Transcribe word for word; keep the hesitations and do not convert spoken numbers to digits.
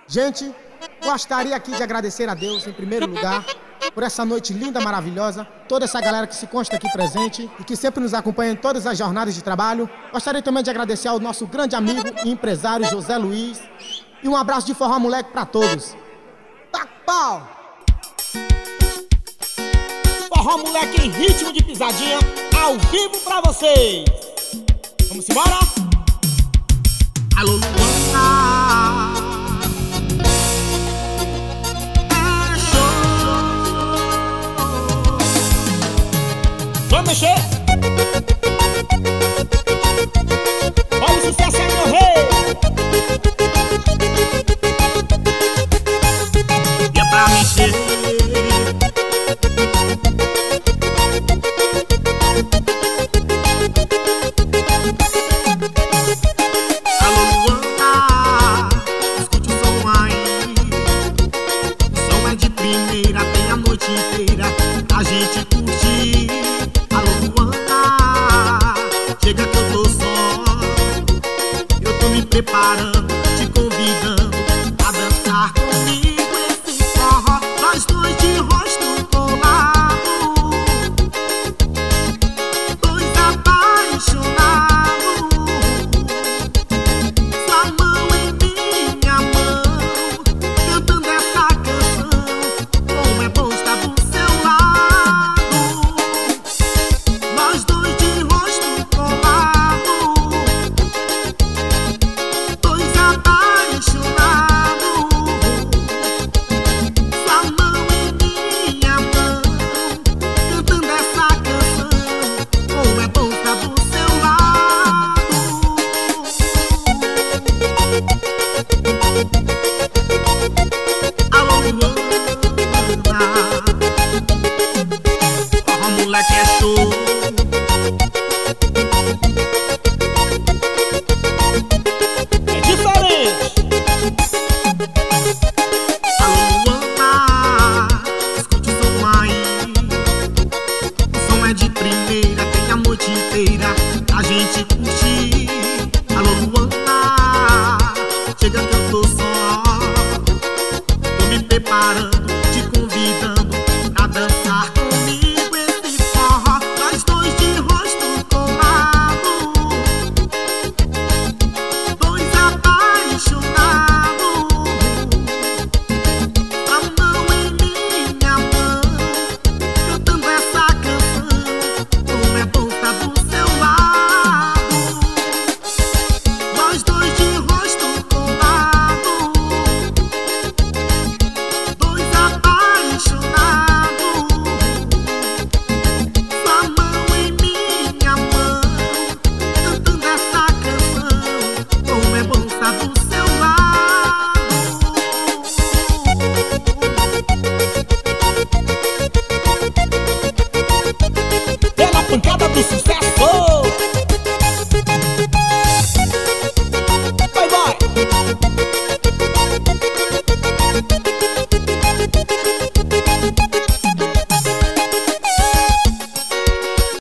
Gente, gostaria aqui de agradecer a Deus, em primeiro lugar, por essa noite linda, maravilhosa, toda essa galera que se consta aqui presente e que sempre nos acompanha em todas as jornadas de trabalho. Gostaria também de agradecer ao nosso grande amigo e empresário José Luiz. E um abraço de forró moleque pra todos. Tá pau! Forró moleque em ritmo de pisadinha, ao vivo pra vocês. Vamos embora? Alô, Luana. Vamos mexer.